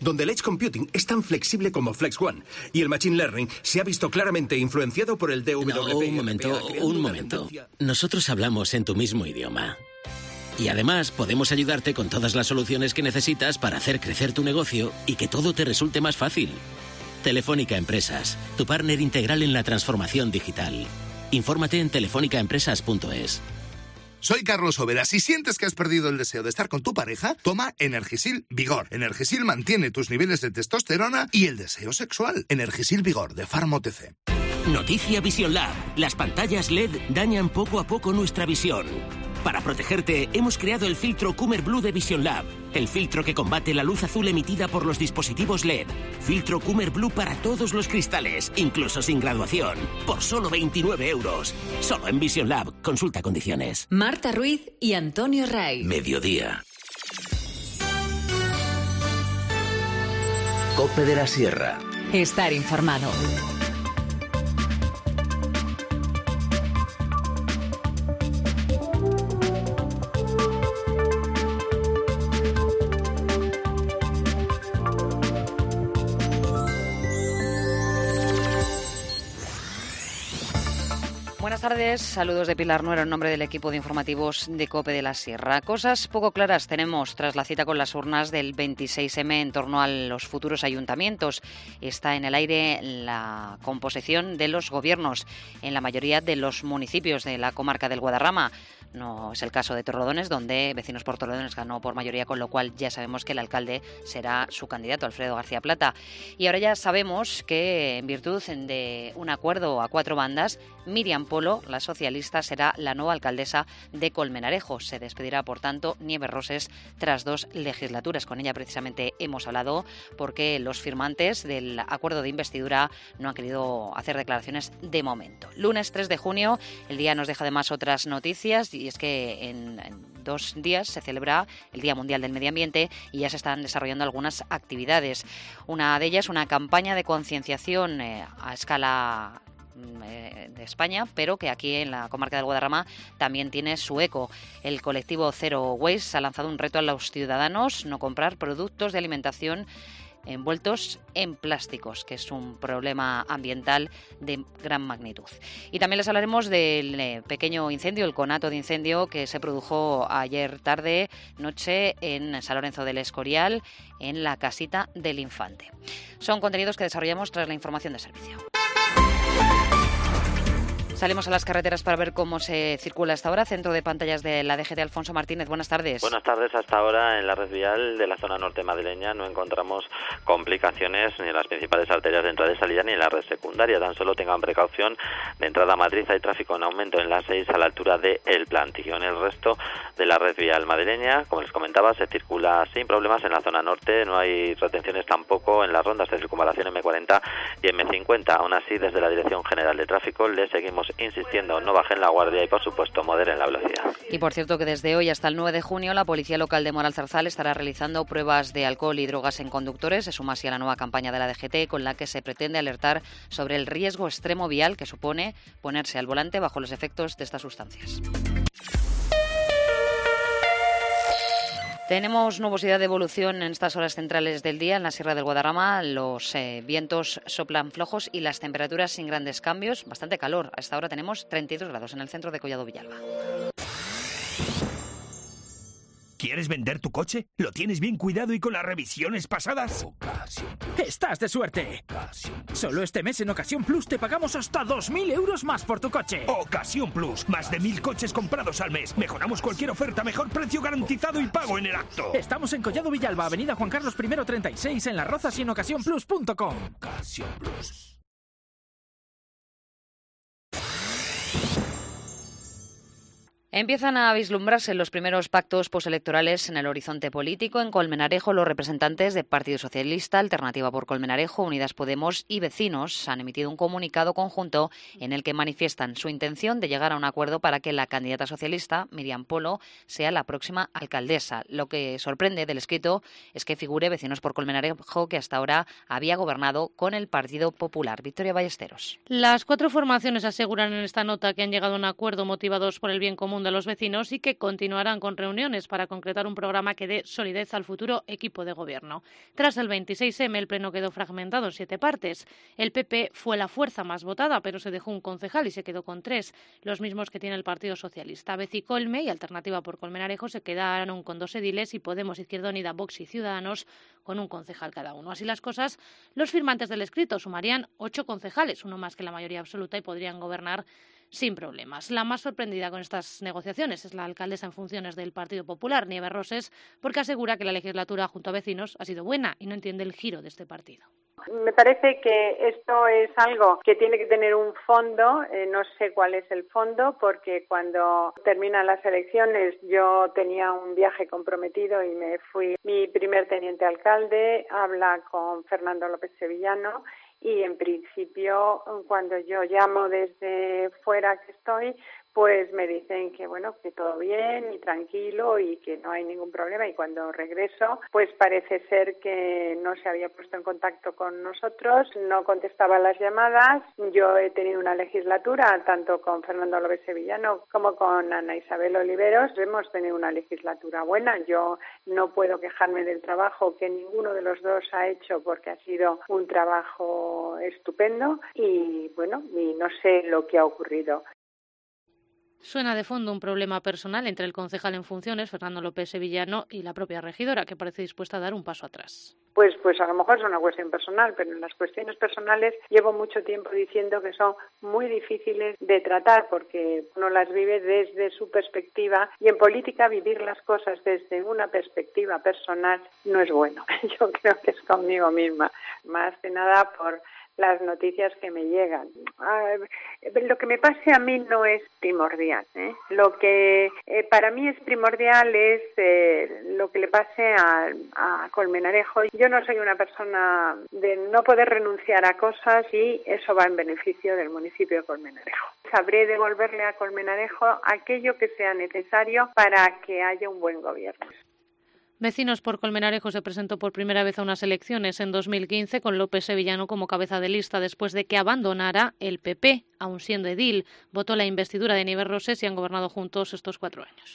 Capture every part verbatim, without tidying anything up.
donde el Edge Computing es tan flexible como Flex One, y el Machine Learning se ha visto claramente influenciado por el D W P. No, un momento, un momento. Nosotros hablamos en tu mismo idioma. Y además podemos ayudarte con todas las soluciones que necesitas para hacer crecer tu negocio y que todo te resulte más fácil. Telefónica Empresas, tu partner integral en la transformación digital. Infórmate en telefónica empresas punto es. Soy Carlos Overa. Si sientes que has perdido el deseo de estar con tu pareja, toma Energisil Vigor. Energisil mantiene tus niveles de testosterona y el deseo sexual. Energisil Vigor, de Pharma O T C. Noticia Vision Lab. Las pantallas L E D dañan poco a poco nuestra visión. Para protegerte, hemos creado el filtro Coomer Blue de Vision Lab, el filtro que combate la luz azul emitida por los dispositivos L E D. Filtro Coomer Blue para todos los cristales, incluso sin graduación, por solo veintinueve euros. Solo en Vision Lab. Consulta condiciones. Marta Ruiz y Antonio Ray. Mediodía. Cope de la Sierra. Estar informado. Buenas tardes, saludos de Pilar Nuero en nombre del equipo de informativos de COPE de la Sierra. Cosas poco claras tenemos tras la cita con las urnas del veintiséis eme en torno a los futuros ayuntamientos. Está en el aire la composición de los gobiernos en la mayoría de los municipios de la comarca del Guadarrama. No es el caso de Torrelodones, donde Vecinos por Torrelodones ganó por mayoría, con lo cual ya sabemos que el alcalde será su candidato, Alfredo García Plata. Y ahora ya sabemos que, en virtud de un acuerdo a cuatro bandas, Miriam Polo, la socialista, será la nueva alcaldesa de Colmenarejo. Se despedirá, por tanto, Nieves Roses tras dos legislaturas. Con ella precisamente hemos hablado porque los firmantes del acuerdo de investidura no han querido hacer declaraciones de momento. Lunes tres de junio, el día nos deja además otras noticias, y es que en, en dos días se celebra el Día Mundial del Medio Ambiente y ya se están desarrollando algunas actividades. Una de ellas, una campaña de concienciación eh, a escala de España, pero que aquí en la comarca del Guadarrama también tiene su eco. El colectivo Zero Waste ha lanzado un reto a los ciudadanos: no comprar productos de alimentación envueltos en plásticos, que es un problema ambiental de gran magnitud. Y también les hablaremos del pequeño incendio, el conato de incendio que se produjo ayer tarde, noche, en San Lorenzo del Escorial, en la casita del Infante. Son contenidos que desarrollamos tras la información de servicio. Salimos a las carreteras para ver cómo se circula hasta ahora. Centro de pantallas de la D G T, Alfonso Martínez. Buenas tardes. Buenas tardes. Hasta ahora en la red vial de la zona norte madrileña no encontramos complicaciones ni en las principales arterias de entrada y salida ni en la red secundaria. Tan solo tengan precaución de entrada a Madrid. Hay tráfico en aumento en la seis a la altura de El Plantío. En el resto de la red vial madrileña, como les comentaba, se circula sin problemas en la zona norte. No hay retenciones tampoco en las rondas de circunvalación eme cuarenta y eme cincuenta. Aún así, desde la Dirección General de Tráfico le seguimos insistiendo, no bajen la guardia y, por supuesto, moderen la velocidad. Y, por cierto, que desde hoy hasta el nueve de junio la Policía Local de Moralzarzal estará realizando pruebas de alcohol y drogas en conductores. Se suma así a la nueva campaña de la D G T, con la que se pretende alertar sobre el riesgo extremo vial que supone ponerse al volante bajo los efectos de estas sustancias. Tenemos nubosidad de evolución en estas horas centrales del día en la Sierra del Guadarrama. Los eh, vientos soplan flojos y las temperaturas sin grandes cambios. Bastante calor. A esta hora tenemos treinta y dos grados en el centro de Collado Villalba. ¿Quieres vender tu coche? ¿Lo tienes bien cuidado y con las revisiones pasadas? ¡Estás de suerte! Solo este mes en Ocasión Plus te pagamos hasta dos mil euros más por tu coche. Ocasión Plus. Más de mil coches comprados al mes. Mejoramos cualquier oferta, mejor precio garantizado y pago en el acto. Estamos en Collado Villalba, avenida Juan Carlos primero treinta y seis, en Las Rozas y en ocasión plus punto com. Ocasión Plus. Empiezan a vislumbrarse los primeros pactos postelectorales en el horizonte político. En Colmenarejo, los representantes de Partido Socialista, Alternativa por Colmenarejo, Unidas Podemos y Vecinos han emitido un comunicado conjunto en el que manifiestan su intención de llegar a un acuerdo para que la candidata socialista, Miriam Polo, sea la próxima alcaldesa. Lo que sorprende del escrito es que figure Vecinos por Colmenarejo, que hasta ahora había gobernado con el Partido Popular. Victoria Ballesteros. Las cuatro formaciones aseguran en esta nota que han llegado a un acuerdo motivados por el bien común confunde a los vecinos y que continuarán con reuniones para concretar un programa que dé solidez al futuro equipo de gobierno. Tras el veintiséis eme, el pleno quedó fragmentado en siete partes. El P P fue la fuerza más votada, pero se dejó un concejal y se quedó con tres, los mismos que tiene el Partido Socialista. Bec y Colme y Alternativa por Colmenarejo se quedaron con dos ediles y Podemos, Izquierda Unida, Vox y Ciudadanos con un concejal cada uno. Así las cosas, los firmantes del escrito sumarían ocho concejales, uno más que la mayoría absoluta, y podrían gobernar sin problemas. La más sorprendida con estas negociaciones es la alcaldesa en funciones del Partido Popular, Nieves Roses, porque asegura que la legislatura junto a vecinos ha sido buena y no entiende el giro de este partido. Me parece que esto es algo que tiene que tener un fondo, eh, no sé cuál es el fondo, porque cuando terminan las elecciones yo tenía un viaje comprometido y me fui. Mi primer teniente alcalde habla con Fernando López Sevillano y en principio cuando yo llamo desde fuera que estoy, pues me dicen que bueno, que todo bien y tranquilo y que no hay ningún problema, y cuando regreso pues parece ser que no se había puesto en contacto con nosotros, no contestaba las llamadas. Yo he tenido una legislatura tanto con Fernando López Sevillano como con Ana Isabel Oliveros, hemos tenido una legislatura buena. Yo no puedo quejarme del trabajo que ninguno de los dos ha hecho porque ha sido un trabajo estupendo y bueno, y no sé lo que ha ocurrido. Suena de fondo un problema personal entre el concejal en funciones, Fernando López Sevillano, y la propia regidora, que parece dispuesta a dar un paso atrás. Pues, pues a lo mejor es una cuestión personal, pero en las cuestiones personales llevo mucho tiempo diciendo que son muy difíciles de tratar porque uno las vive desde su perspectiva, y en política vivir las cosas desde una perspectiva personal no es bueno. Yo creo que es conmigo misma, más que nada por las noticias que me llegan. Ah, lo que me pase a mí no es primordial, ¿eh? Lo que eh, para mí es primordial es eh, lo que le pase a, a Colmenarejo. Yo no soy una persona de no poder renunciar a cosas y eso va en beneficio del municipio de Colmenarejo. Sabré devolverle a Colmenarejo aquello que sea necesario para que haya un buen gobierno. Vecinos por Colmenarejo se presentó por primera vez a unas elecciones en dos mil quince con López Sevillano como cabeza de lista después de que abandonara el P P, aun siendo edil. Votó la investidura de Nieves Roses y han gobernado juntos estos cuatro años.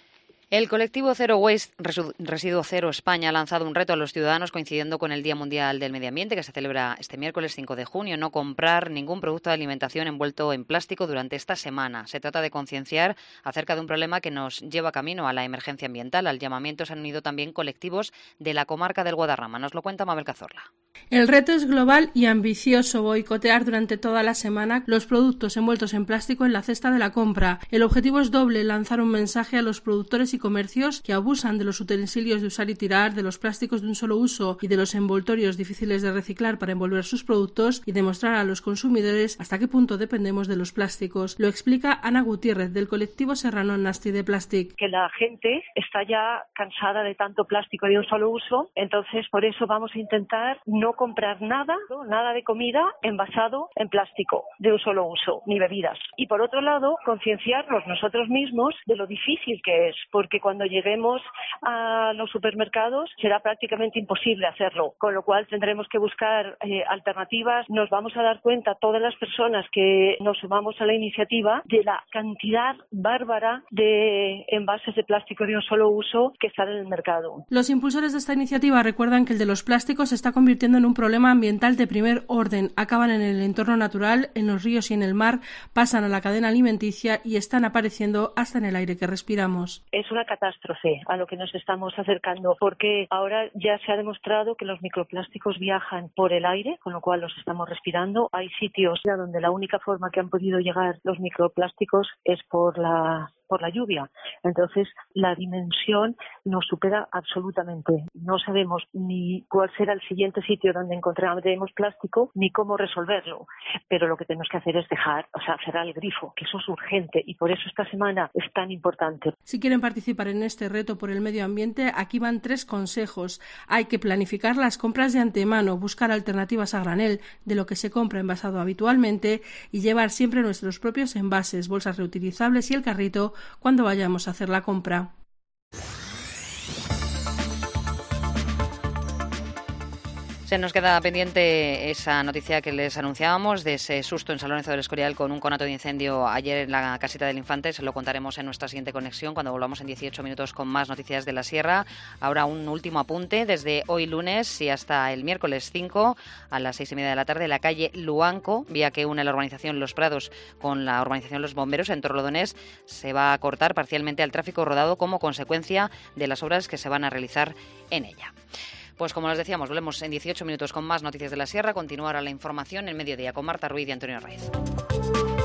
El colectivo Zero Waste Residuo Cero España ha lanzado un reto a los ciudadanos coincidiendo con el Día Mundial del Medio Ambiente que se celebra este miércoles cinco de junio. No comprar ningún producto de alimentación envuelto en plástico durante esta semana. Se trata de concienciar acerca de un problema que nos lleva camino a la emergencia ambiental. Al llamamiento se han unido también colectivos de la comarca del Guadarrama. Nos lo cuenta Mabel Cazorla. El reto es global y ambicioso: boicotear durante toda la semana los productos envueltos en plástico en la cesta de la compra. El objetivo es doble: lanzar un mensaje a los productores y comercios que abusan de los utensilios de usar y tirar, de los plásticos de un solo uso y de los envoltorios difíciles de reciclar para envolver sus productos, y demostrar a los consumidores hasta qué punto dependemos de los plásticos. Lo explica Ana Gutiérrez, del colectivo serrano Nasty de Plastic. Que la gente está ya cansada de tanto plástico de un solo uso, entonces por eso vamos a intentar no comprar nada, nada de comida envasado en plástico de un solo uso, ni bebidas. Y por otro lado, concienciarnos nosotros mismos de lo difícil que es, porque cuando lleguemos a los supermercados será prácticamente imposible hacerlo, con lo cual tendremos que buscar eh, alternativas. Nos vamos a dar cuenta, todas las personas que nos sumamos a la iniciativa, de la cantidad bárbara de envases de plástico de un solo uso que están en el mercado. Los impulsores de esta iniciativa recuerdan que el de los plásticos se está convirtiendo en un problema ambiental de primer orden. Acaban en el entorno natural, en los ríos y en el mar, pasan a la cadena alimenticia y están apareciendo hasta en el aire que respiramos. Es una catástrofe a lo que nos estamos acercando, porque ahora ya se ha demostrado que los microplásticos viajan por el aire, con lo cual los estamos respirando. Hay sitios donde la única forma que han podido llegar los microplásticos es por la por la lluvia. Entonces, la dimensión nos supera absolutamente. No sabemos ni cuál será el siguiente sitio donde encontraremos plástico, ni cómo resolverlo. Pero lo que tenemos que hacer es dejar, o sea, cerrar el grifo, que eso es urgente, y por eso esta semana es tan importante. Si quieren participar en este reto por el medio ambiente, aquí van tres consejos. Hay que planificar las compras de antemano, buscar alternativas a granel de lo que se compra envasado habitualmente y llevar siempre nuestros propios envases, bolsas reutilizables y el carrito cuando vayamos a hacer la compra. Se nos queda pendiente esa noticia que les anunciábamos de ese susto en San Lorenzo del Escorial con un conato de incendio ayer en la casita del Infante. Se lo contaremos en nuestra siguiente conexión cuando volvamos en dieciocho minutos con más noticias de la Sierra. Ahora un último apunte. Desde hoy lunes y hasta el miércoles cinco a las seis y media de la tarde, la calle Luanco, vía que une la urbanización Los Prados con la urbanización Los Bomberos en Torredonés, se va a cortar parcialmente al tráfico rodado como consecuencia de las obras que se van a realizar en ella. Pues como les decíamos, volvemos en dieciocho minutos con más noticias de la Sierra. Continuará la información en mediodía con Marta Ruiz y Antonio Raiz.